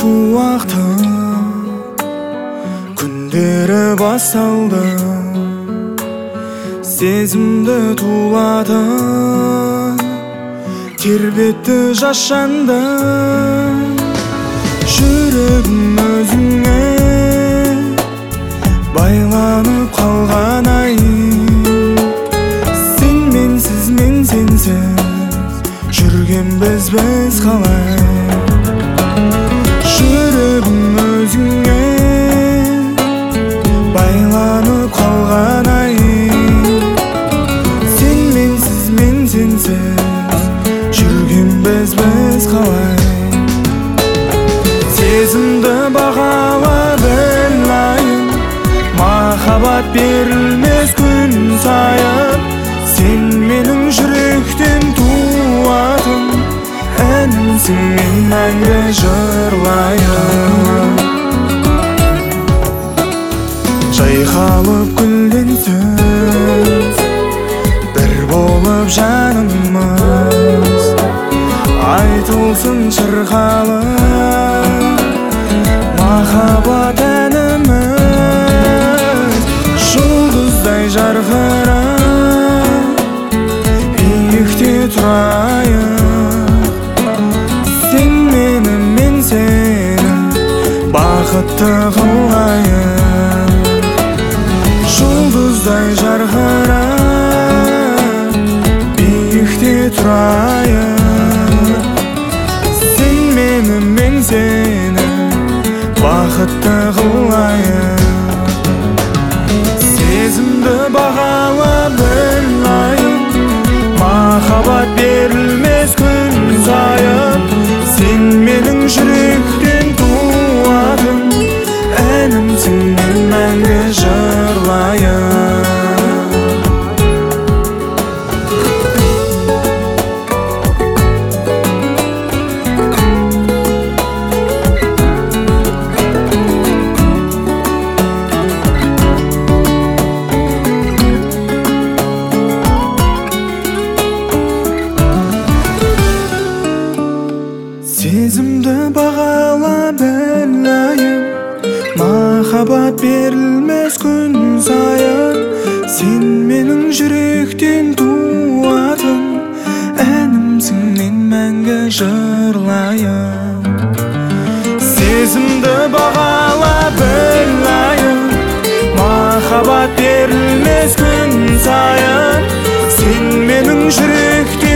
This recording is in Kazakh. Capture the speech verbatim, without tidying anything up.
шуақтың күндері басталды, сезімді тулады, тербетті жас жанды. Жүрегім өзіңе байланып қалған ай, сен менсіз мен сенсіз жүрген біз біз қалай. Жүрегім өзіңе байланып қалған ай, сен менсіз мен сенсіз жүрген біз біз қалай. Сезімді бағала білайын, махаббат берілмес күн сайын. Сен менің жүректен туатын әнімсің, мен мәңгі жырлайын. Жайқалып гүлден сөз, бір болып жанымыз, айтылсын шырқалып махаббат әніміз. Жұлдыздай жарқырап биікте тұрайық, сен мені мен сені бақытты қылайық. Жұлдыздай жарқырап биікте тұрайық, сен мені мен сені бақытты қылайық. Сезімді бағала білайын, махаббат берілмес күн сайын. Сен менің жүректен туатын әнімсің, мен мәңгі жырлайын. Сезімді бағала білайын, махаббат берілмес күн сайын. Сен менің жүректен туатын әнімсің, мен мәңгі жырлайын. Сезімді бағала білайын, махаббат берілмес күн сайын. Сен менің жүректен